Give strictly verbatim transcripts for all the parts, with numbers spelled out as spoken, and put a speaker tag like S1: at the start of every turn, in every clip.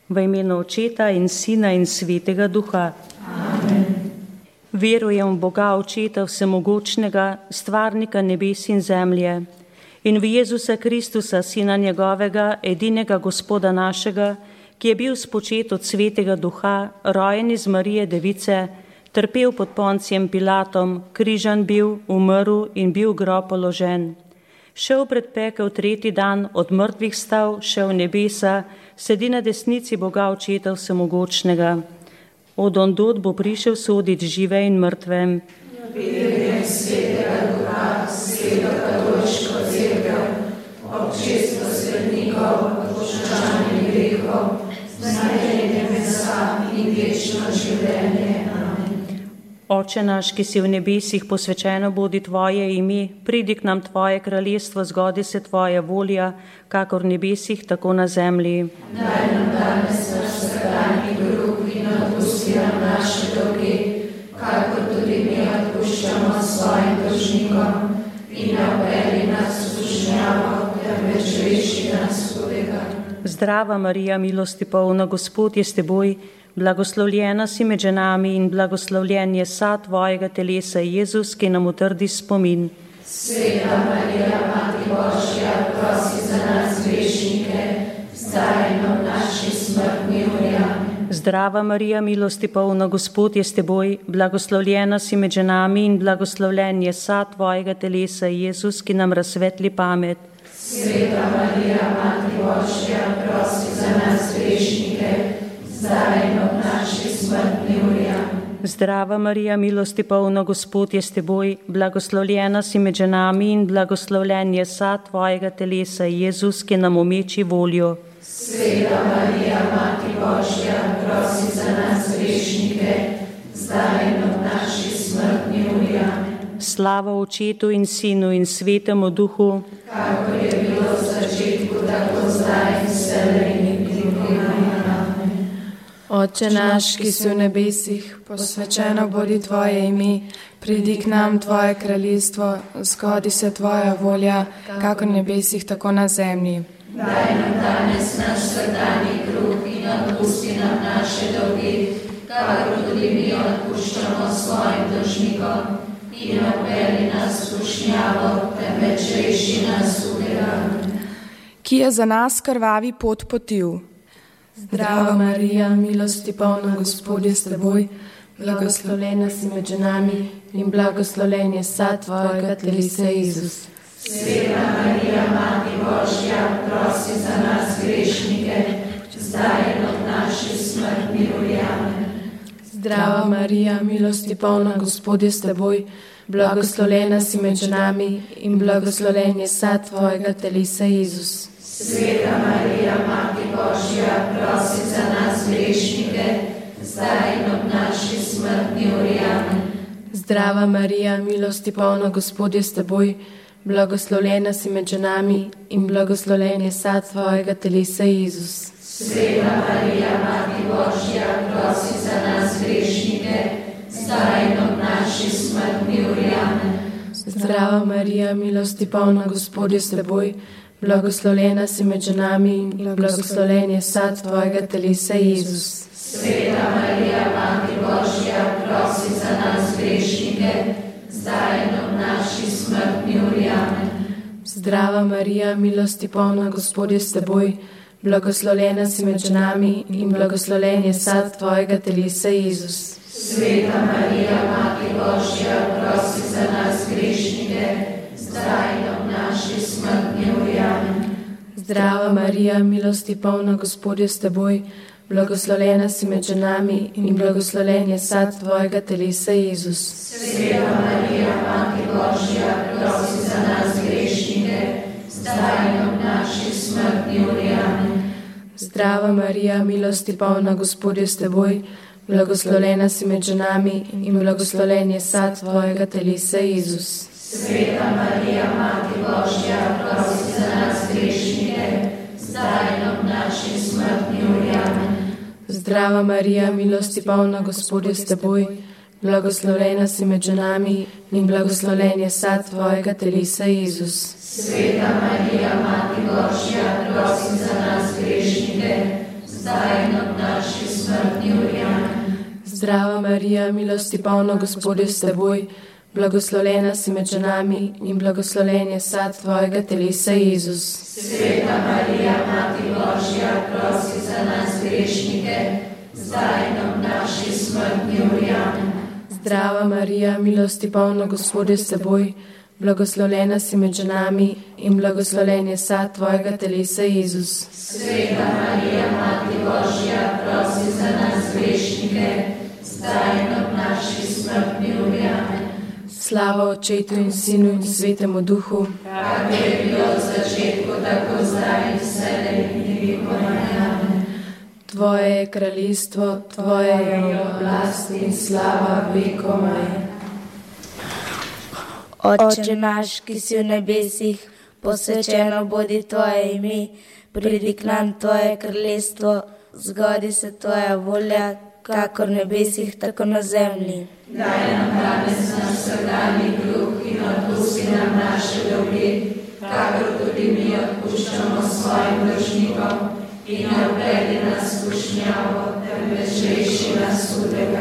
S1: V imenu Očeta in Sina in Svetega Duha.
S2: Amen.
S1: Verujem v Boga Očeta Vsemogočnega, stvarnika nebes in zemlje, in v Jezusa Kristusa, Sina njegovega, edinega Gospoda našega, ki je bil spočet od Svetega Duha, rojen iz Marije Device, trpel pod Poncijem Pilatom, križan bil, umrl in bil v grob položen. Šel pred pekel tretji dan, od mrtvih stal, šel v nebesa, sedi na desnici Boga Očeta Vsemogočnega. Od ondod bo prišel sodit žive in mrtve.
S2: Verujem Svetega Duha, Sveto katoliško cerkev, občestvo svetnikov, odpuščanje grehov, znamenje mesa in večno življenje.
S1: Oče naš, ki si v nebesih, posvečeno bodi tvoje ime, pridi k nam tvoje kraljestvo, zgodi se tvoja volja, kakor v nebesih, tako na zemlji.
S2: Daj nam danes naš vsakdanji kruh in odpusti nam naše dolge, kakor tudi mi odpuščamo svojim dolžnikom, in ne vpelji nas v skušnjavo, temveč reši nas hudega.
S1: Zdrava Marija, milosti polna, Gospod je s teboj, blagoslovljena si med ženami in blagoslovljen je sad tvojega telesa, Jezus, ki nam utrdi spomin.
S2: Sveta Marija, Mati Božja, prosi za nas grešnike, zdaj in v naši smrtni uri. Amen.
S1: Zdrava Marija, milosti polna, Gospod je s teboj, blagoslovljena si med ženami in blagoslovljen je sad tvojega telesa, Jezus, ki nam razsvetli pamet.
S2: Sveta Marija, Mati Božja, prosi za nas grešnike, zdaj in v naši smrtni uri. Amen.
S1: Zdrava Marija, milosti polna, Gospod je s teboj, blagoslovljena si med ženami in blagoslovljen je sad tvojega telesa, Jezus, ki nam omeči voljo.
S2: Sveta Marija, Mati Božja, prosi za nas grešnike, zdaj in v naši smrtni uri. Amen.
S1: Slava Očetu in Sinu in Svetemu Duhu,
S2: kakor je bilo v začetku, tako zdaj in vselej in
S3: Oče naš, ki si v nebesih, posvečeno bodi tvoje ime, pridi k nam tvoje kraljestvo, zgodi se tvoja volja, kako v nebesih, tako na zemlji.
S2: Daj nam danes naš vsakdanji kruh in odpusti nam naše dolge, kakor tudi mi odpuščamo svojim dolžnikom, in ne vpelji nas v skušnjavo, temveč reši nas hudega.
S3: Ki je za nas krvavi pot potil. Zdrava Marija, milosti polna, Gospod je s teboj, blagoslovljena si med ženami in blagoslovljen je sad tvojega telesa, Jezus.
S2: Sveta Marija, Mati Božja, prosi za nas grešnike, zdaj in v naši smrtni uri. Amen.
S3: Zdrava Marija, milosti polna, Gospod je s teboj, blagoslovljena si med ženami in blagoslovljen je sad tvojega telesa, Jezus.
S2: Sveta Marija, Mati Božja, prosi za nas grešnike, zdaj in v naši smrtni uri. Amen.
S3: Zdrava Marija, milosti polna, Gospod je s teboj, blagoslovljena si med ženami in blagoslovljen je sad tvojega telesa, Jezus.
S2: Sveta Marija, Mati Božja, prosi za nas grešnike, zdaj in v naši smrtni uri. Amen.
S3: Zdrava Marija, milosti polna, Gospod je s teboj, blagoslovljena si med ženami in blagoslovljen je sad tvojega telesa, Jezus.
S2: Sveta Marija, Mati Božja, prosi za nas grešnike, zdaj in v naši smrtni uri. Amen.
S3: Zdrava Marija, milosti polna, Gospod je s teboj, blagoslovljena si med ženami in blagoslovljen je sad tvojega telesa, Jezus.
S2: Sveta Marija, Mati Božja, prosi za nas grešnike, zdaj in v naši smrtni uri. Amen.
S3: Zdrava Marija, milosti polna, Gospod je s teboj, blagoslovljena si med ženami in blagoslovljen je sad tvojega telesa, Jezus.
S2: Sveta Marija, Mati Božja, prosi za nas grešnike, zdaj in v naši smrtni uri. Amen.
S3: Zdrava Marija, milosti polna, Gospod je s teboj, blagoslovljena si med ženami in blagoslovljen je sad tvojega telesa, Jezus.
S2: Sveta Marija, Mati Božja, prosi za nas grešnike, zdaj in v naši smrtni uri. Amen.
S3: Zdrava Marija, milosti polna, Gospod je s teboj, blagoslovljena si med ženami in blagoslovljen je sad tvojega telesa, Jezus.
S2: Sveta Marija, Mati Božja, prosi za nas grešnike, zdaj in ob naši smrtni uri. Amen.
S3: Zdrava Marija, milosti polna, Gospod je s teboj, blagoslovljena si med ženami in blagoslovljen je sad tvojega telesa, Jezus.
S2: Sveta Marija, Mati Božja, prosi za nas grešnike, zdaj in ob naši smrtni uri. Amen.
S3: Zdrava Marija, milosti polna, Gospod je s teboj, blagoslovljena si med ženami in blagoslovljen je sad tvojega telesa, Jezus.
S2: Sveta Marija, Mati Božja, prosi za nas grešnike, zdaj in ob naši smrtni uri. Amen.
S3: Slava Očetu in Sinu in Svetemu Duhu,
S2: kakor je bilo od začetku, tako zdaj in vselej in vekomaj. Amen.
S3: Tvoje je kraljestvo, Tvoje je oblast in slava vekomaj.
S4: Oče naš, ki si v nebesih, posvečeno bodi Tvoje ime, pridi k nam Tvoje kraljestvo, zgodi se Tvoja volja, kakor v nebesih, tako na zemlji.
S2: Daj nam danes naš vsakdanji kruh in odpusti nam naše dolge, kakor tudi mi odpuščamo svojim dolžnikom, in ne uvedi nas v skušnjavo, temveč reši nas hudega.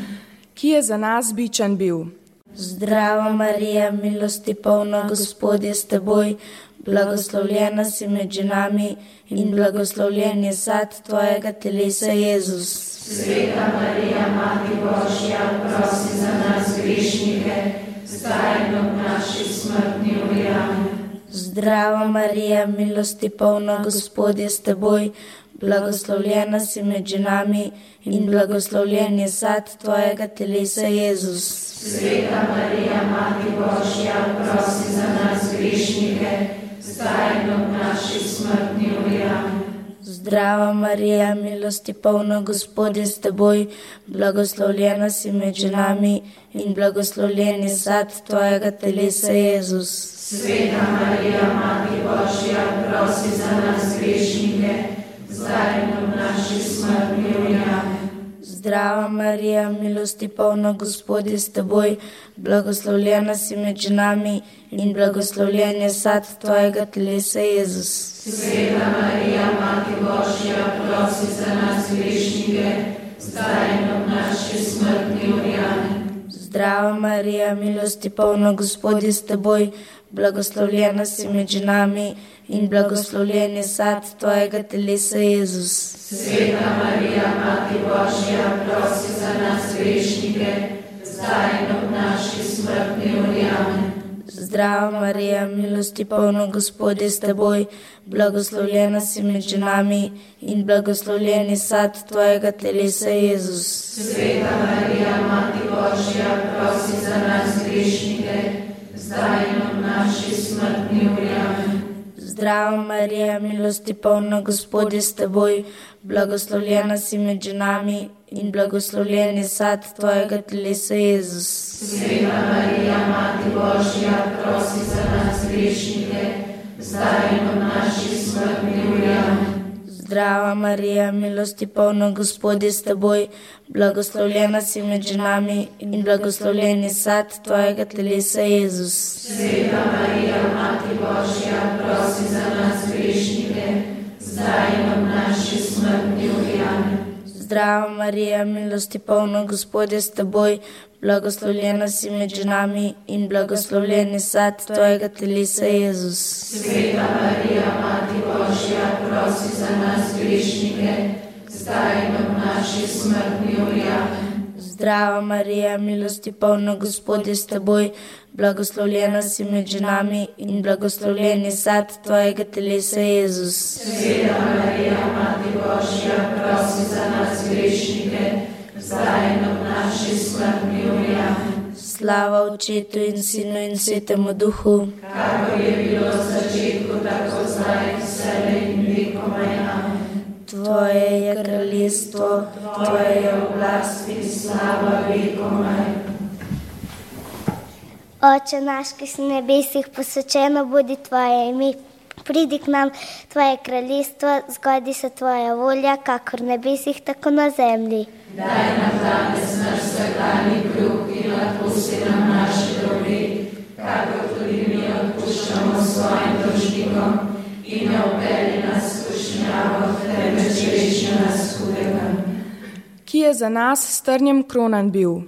S3: Ki je za nas bičan bil.
S4: Zdrava Marija, milosti polna, Gospod je s teboj, blagoslovljena si med ženami in blagoslovljen je sad tvojega telesa, Jezus.
S2: Sveta Marija, Mati Božja, prosi za nas grešnike, zdaj in ob naši smrtni uri. Amen.
S4: Zdrava Marija, milosti polna, Gospod je s teboj, blagoslovljena si med ženami in blagoslovljen je sad tvojega telesa, Jezus.
S2: Sveta Marija, Mati Božja, prosi za nas grešnike, zdaj in ob naši smrtni uri. Amen.
S4: Zdrava Marija, milosti polna, Gospod je s teboj, blagoslovljena si med ženami in blagoslovljen je sad tvojega telesa, Jezus.
S2: Sveta Marija, Mati Božja, prosi za nas grešnike, zdaj in ob naši smrtni uri. Amen.
S4: Zdrava Marija, milosti polna, Gospod je s teboj, blagoslovljena si med ženami in blagoslovljen je sad tvojega telesa, Jezus.
S2: Sveta Marija, Mati Božja, prosi za nas grešnike, zdaj in ob naši smrtni uri. Amen.
S4: Zdrava Marija, milosti polna, Gospod je s teboj, blagoslovljena si med ženami in blagoslovljen je sad tvojega telesa, Jezus.
S2: Sveta Marija, Mati Božja, prosi za nas grešnike, zdaj in ob naši smrtni uri. Amen.
S4: Zdrava Marija, milosti polna, Gospod je s teboj, blagoslovljena si med ženami in blagoslovljen je sad tvojega telesa, Jezus.
S2: Sveta Marija, Mati Božja, prosi za nas grešnike, zdaj in ob naši smrtni uri. Amen.
S4: Zdrava Marija, milosti polna, Gospod je s teboj, blagoslovljena si med ženami in blagoslovljen je sad tvojega telesa, Jezus.
S2: Sveta Marija, Mati Božja, prosi za nas grešnike, zdaj in ob naši smrtni uri. Amen.
S4: Zdrava Marija, milosti polna, Gospod je s teboj, blagoslovljena si med ženami in blagoslovljen je sad tvojega telesa, Jezus.
S2: Sveta Marija, Mati Božja, prosi za nas grešnike, zdaj in ob naši smrtni uri. Amen.
S4: Zdrava Marija, milosti polna, Gospod je s teboj, blagoslovljena si med ženami in blagoslovljen je sad tvojega telesa, Jezus.
S2: Sveta Marija, Mati Božja, prosi za nas grešnike, zdaj in ob naši smrtni uri. Amen.
S4: Zdrava Marija, milosti polna, Gospod je s teboj, blagoslovljena si med ženami in blagoslovljen je sad tvojega telesa, Jezus.
S2: Sveta Marija, Mati Božja, prosi za nas grešnike, zdaj in ob naši smrtni uri. Amen.
S4: Slava Očetu in Sinu in Svetemu Duhu,
S2: kakor je bilo od začetku, tako zdaj in vselej in vekomaj. Amen.
S4: Tvoje je kraljestvo,
S2: Tvoje je oblast in slava vekomaj.
S5: Oče naš, ki si v nebesih, posvečeno bodi Tvoje ime, pridi k nam Tvoje kraljestvo, zgodi se Tvoja volja, kakor v nebesih, tako na zemlji.
S2: Daj nam danes naš vsakdanji kruh in odpusti nam naše dolge, kakor tudi mi odpuščamo svojim dolžnikom, in ne upelji nas v skušnjavo, temveč reši nas hudega.
S3: Ki je za nas s trnjem kronan bil.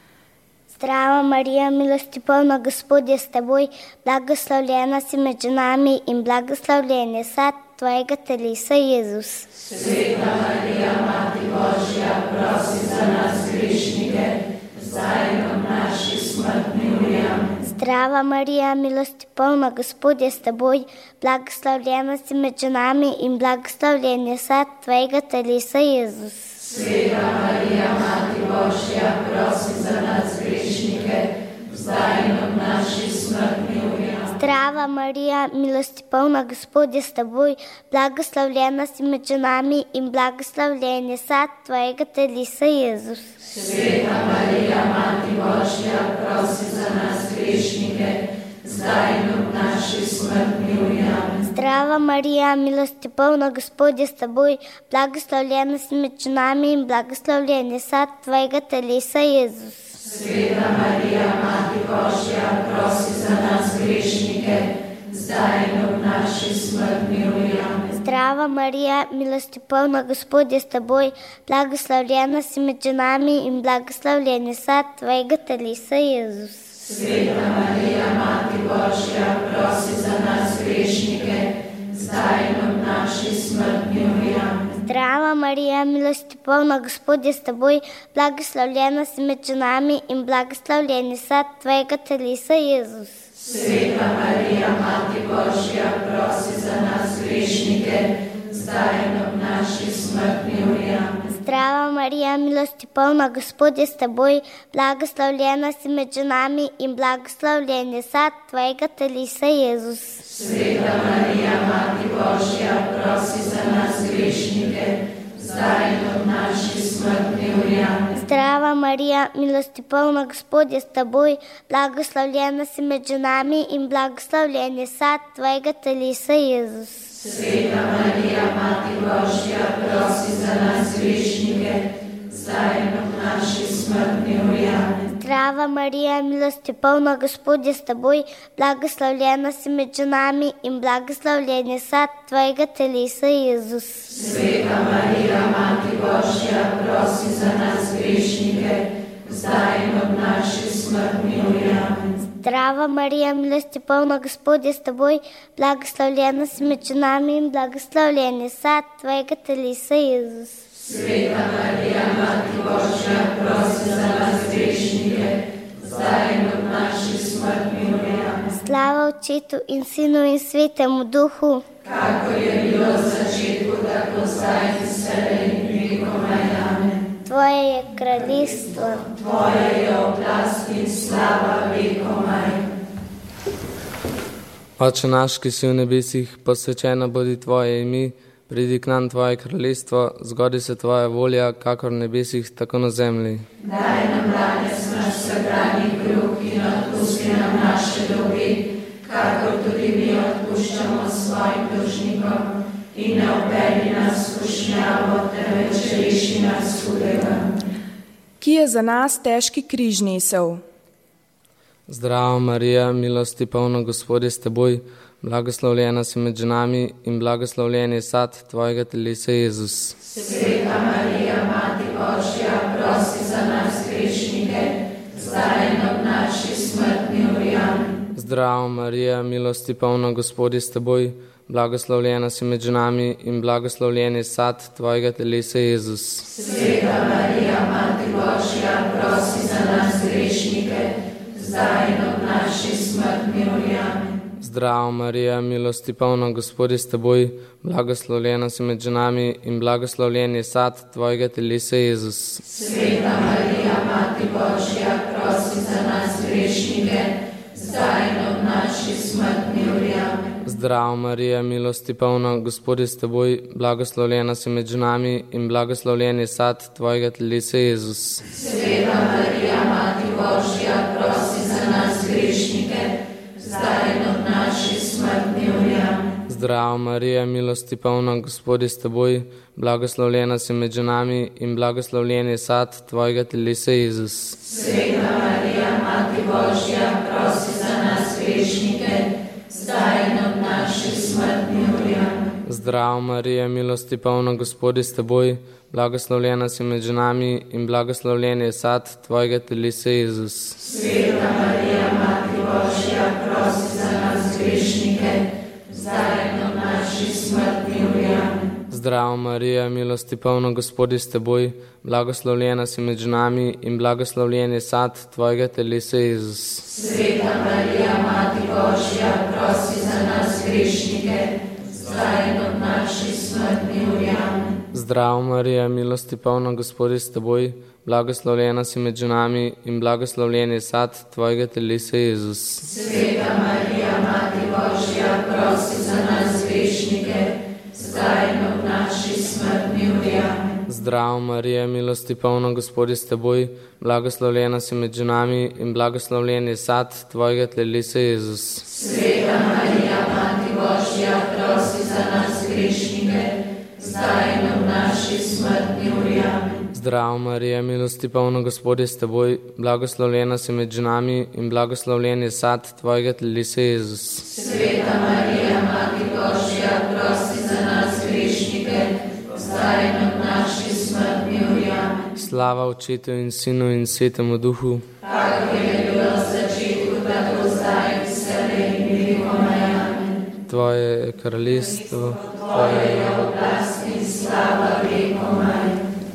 S5: Zdrava Marija, milosti polna, Gospod je s teboj, blagoslovljena si med ženami in blagoslovljen je sad tvojega telesa, Jezus.
S2: Sveta Marija, Mati Božja, prosi za nas grešnike, zdaj in ob naši smrtni uri. Amen.
S5: Zdrava Marija, milosti polna, Gospod je s teboj, blagoslovljena si med ženami in blagoslovljen je sad tvojega telesa, Jezus.
S2: Sveta Marija, Mati Božja, prosi za nas grešnike, zdaj in ob naši smrtni uri.
S5: Zdrava Marija, milosti polna, Gospod je s teboj, blagoslovljena si med ženami in blagoslovljen je sad tvojega telesa, Jezus.
S2: Sveta Marija, Mati Božja, prosi za nas grešnike, zdaj in ob naši smrtni uri.
S5: Zdrava Marija, milosti polna, Gospod je s teboj, blagoslovljena si med ženami in blagoslovljen je sad tvojega telesa, Jezus.
S2: Sveta Marija, Mati Božja, prosi za nas grešnike, zdaj in ob naši smrtni uri.
S5: Zdrava Marija, milosti polna, Gospod je s teboj, blagoslovljena si med ženami in blagoslovljen je sad tvojega telesa, Jezus.
S2: Sveta Marija, Mati Božja, prosi za nas grešnike, zdaj in ob naši smrtni uri.
S5: Zdrava Marija, milosti polna, Gospod je s teboj, blagoslovljena si med ženami in blagoslovljen je sad tvojega telesa, Jezus.
S2: Sveta Marija, Mati Božja, prosi za nas grešnike, zdaj in ob naši smrtni uri.
S5: Zdrava Marija, milosti polna, Gospod je s teboj, blagoslovljena si med ženami in blagoslovljen je sad tvojega telesa, Jezus.
S2: Sveta Marija, Mati Božja, prosi za nas grešnike, zdaj in ob naši smrtni uri.
S5: Zdrava Marija, milosti polna, Gospod je s teboj, blagoslovljena si med ženami in blagoslovljen je sad tvojega telesa, Jezus.
S2: Sveta Marija, Mati Božja, prosi za nas grešnike, zdaj in ob naši smrtni uri.
S5: Zdrava Marija, milosti polna, Gospod je s teboj, blagoslovljena si med ženami in blagoslovljen je sad tvojega telesa, Jezus.
S2: Sveta Marija, Mati Božja, prosi za nas grešnike, zdaj in ob naši smrtni uri.
S5: Zdrava Marija, milosti polna, Gospod je s teboj, blagoslovljena si med ženami in blagoslovljen je sad tvojega telesa, Jezus.
S2: Sveta Marija, Mati Božja, prosi za nas grešnike, zdaj in ob naši smrtni uri.
S5: Slava Očetu in Sinu in Svetemu Duhu,
S2: kakor je bilo v začetku, tako zdaj in vselej in vekomaj. Amen.
S5: Tvoje je kraljestvo,
S2: Tvoja je oblast in slava vekomaj.
S6: Oče naš, ki si v nebesih, posvečeno bodi Tvoje ime, pridi k nam Tvoje kraljestvo, zgodi se Tvoja volja, kakor v nebesih, tako na zemlji.
S2: Daj nam danes naš vsakdanji kruh in odpusti nam naše dolge, kakor tudi mi odpuščamo svojim dolžnikom, in ne upelji nas v skušnjavo, temveč reši nas hudega.
S3: Ki je za nas težki križ nesel.
S6: Zdrava Marija, milosti polna, Gospod je s teboj, blagoslovljena si med ženami in blagoslovljen je sad tvojega telesa, Jezus.
S2: Sveta Marija, Mati Božja, prosi za nas grešnike, zdaj in ob naši smrtni uri.
S6: Zdrava Marija, milosti polna, Gospod je s teboj, blagoslovljena si med ženami in blagoslovljen je sad tvojega telesa, Jezus.
S2: Sveta Marija, Mati Božja, prosi za nas grešnike, zdaj in ob naši smrtni uri.
S6: Zdrava Marija, milosti polna, Gospod je s teboj, blagoslovljena si med ženami in blagoslovljen je sad tvojega telesa, Jezus.
S2: Sveta Marija, Mati Božja, prosi za nas grešnike, zdaj in ob naši smrtni uri.
S6: Zdrava Marija, milosti polna, Gospod je s teboj, blagoslovljena si med ženami in blagoslovljen je sad tvojega telesa, Jezus.
S2: Sveta Marija, Mati Božja, prosi za nas grešnike, zdaj in ob naši smrtni uri.
S6: Zdrava Marija, milosti polna, Gospod je s teboj, blagoslovljena si med ženami in blagoslovljen je sad tvojega telesa, Jezus.
S2: Sveta Marija, Mati Božja, prosi za nas grešnike, zdaj in ob naši smrtni uri.
S6: Zdravo Marija, milosti polna, Gospod je s teboj, blagoslovljena si med ženami in blagoslovljen je sad tvojega telesa, Jezus.
S2: Sveta Marija, Mati Božja, prosi za nas grešnike, zdaj in v naši smrtni uri. Amen.
S6: Zdravo Marija, milosti polna, Gospod je s teboj, blagoslovljena si med ženami in blagoslovljen je sad tvojega telesa, Jezus.
S2: Sveta Marija, Mati Božja, prosi za nas grešnike, zdaj in v naši smrtni uri. Amen.
S6: Zdravo Marija, milosti polna, Gospod je s teboj, blagoslovljena si med ženami in blagoslovljen je sad tvojega telesa, Jezus.
S2: Sveta Marija, Mati Božja, prosi za nas grešnike, zdaj in v naši smrtni uri. Amen.
S6: Zdravo Marija, milosti polna, Gospod je s teboj, blagoslovljena si med ženami in blagoslovljen je sad tvojega telesa, Jezus.
S2: Sveta Marija, Mati Božja, prosi za nas grešnike, zdaj in v naši smrtni uri. Amen.
S6: Zdravo Marija, milosti polna, Gospod je s teboj, blagoslovljena si med ženami in blagoslovljen je sad tvojega telesa, Jezus.
S2: Sveta Marija, Mati Božja, prosi za nas grešnike, zdaj in v naši smrtni uri. Amen.
S6: Slava Očetu in Sinu in Svetemu Duhu,
S2: kakor je bilo v začetku, tako zdaj in vselej in vekomaj. Amen.
S6: Tvoje je kraljestvo,
S2: Tvoje je oblast in slava vekomaj.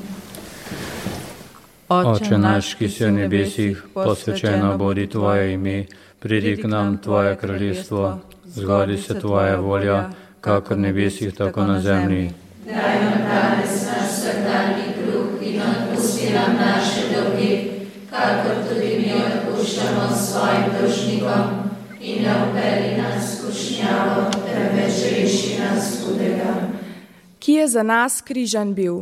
S7: Oče naš, ki si v nebesih, posvečeno bodi Tvoje ime, pridi k nam Tvoje kraljestvo, zgodi se Tvoja volja, kakor v nebesih, tako na zemlji.
S2: Daj nam danes naš vsakdanji kruh in odpusti nam naše dolge, kakor tudi mi odpuščamo svojim dolžnikom, in ne vpelji nas v skušnjavo, temveč reši nas hudega.
S3: Ki je za nas križan bil.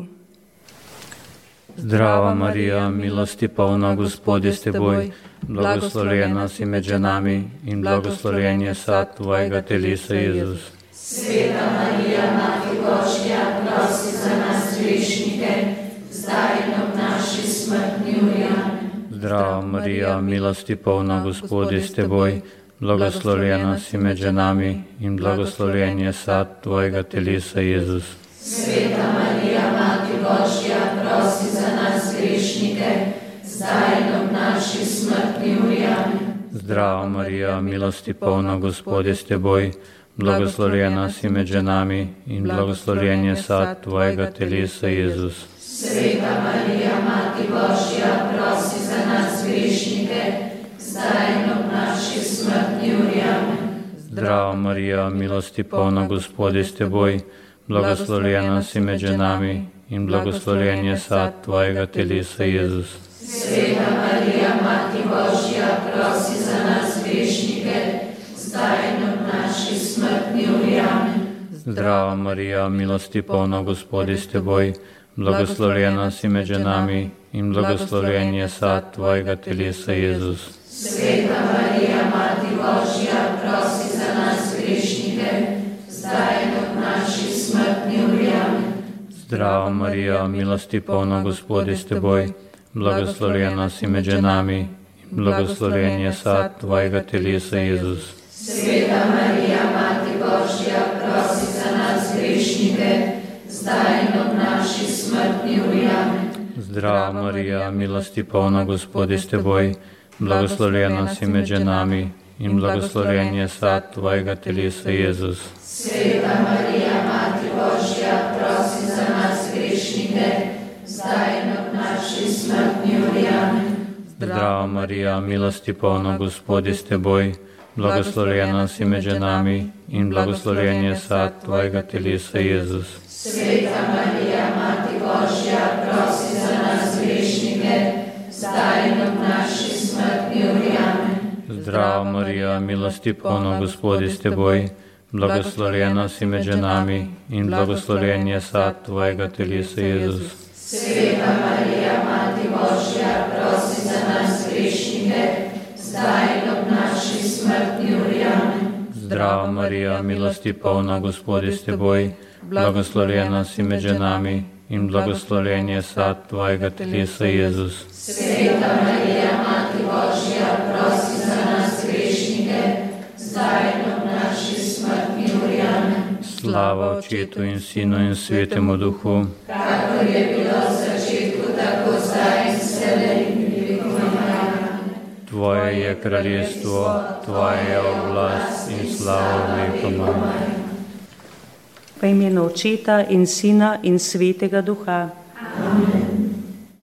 S7: Zdrava Marija, milosti polna, Gospod je s teboj, blagoslovljena si med ženami in blagoslovljen je sad tvojega telesa, Jezus.
S2: Sveta Marija, Mati Božja, prosi za nas grešnike, zdaj in v naši smrtni uri. Amen.
S7: Zdrava Marija, milosti polna, Gospod je s teboj, blagoslovljena si med ženami in blagoslovljen je sad tvojega telesa, Jezus.
S2: Sveta Marija, Mati Božja, prosi za nas grešnike, zdaj in v naši smrtni uri. Amen.
S7: Zdrava Marija, milosti polna, Gospod je s teboj, blagoslovljena si med ženami in blagoslovljen je sad tvojega telesa, Jezus.
S2: Sveta Marija, Mati Božja, prosi za nas grešnike, zdaj in v naši smrtni uri. Amen.
S7: Zdrava Marija, milosti polna, Gospod je s teboj, blagoslovljena si med ženami in blagoslovljen je sad tvojega telesa, Jezus.
S2: Sveta Marija, Mati Božja, prosi za nas grešnike, zdaj in v naši smrtni uri. Amen.
S7: Zdrava Marija, milosti polna, Gospod je s teboj, blagoslovljena si med ženami in blagoslovljen je sad tvojega telesa, Jezus.
S2: Sveta Marija, Mati Božja, prosi za nas grešnike, zdaj in v naši smrtni uri. Amen.
S7: Zdrava Marija, milosti polna, Gospod je s teboj, blagoslovljena si med ženami in blagoslovljen je sad tvojega telesa, Jezus.
S2: Sveta Marija, Mati Božja, prosi za nas grešnike, zdaj in v naši smrtni uri. Amen.
S7: Zdrava Marija, milosti polna, Gospod je s teboj, blagoslovljena si med ženami in blagoslovljen je sad tvojega telesa, Jezus.
S2: Sveta Marija, Mati Božja, prosi za nas grešnike, zdaj in v naši smrtni uri. Amen.
S7: Zdrava Marija, milosti polna, Gospod je s teboj, blagoslovljena si med ženami in blagoslovljen je sad tvojega telesa, Jezus.
S2: Sveta Marija, Mati Božja, prosi za nas grešnike, zdaj in v naši smrtni uri. Amen.
S7: Zdrava Marija, milosti polna, Gospod je s teboj, blagoslovljena si med ženami in blagoslovljen je sad tvojega telesa, Jezus.
S2: Sveta Marija, Mati Božja, prosi za nas grešnike, zdaj in v naši smrtni uri. Amen.
S7: Zdrava Marija, milosti polna, Gospod je s teboj, blagoslovljena si med ženami in blagoslovljen je sad tvojega telesa, Jezus.
S2: Sveta Marija, Mati Božja, prosi za nas grešnike, zdaj in v naši smrtni uri. Amen.
S7: Slava Očetu in Sinu in Svetemu Duhu,
S2: kakor je bilo v začetku, tako zdaj in vselej in v vekovanja.
S7: Tvoje je kraljestvo, Tvoja je oblast in slava vekomaj.
S1: V imenu Očeta in Sina in Svetega Duha.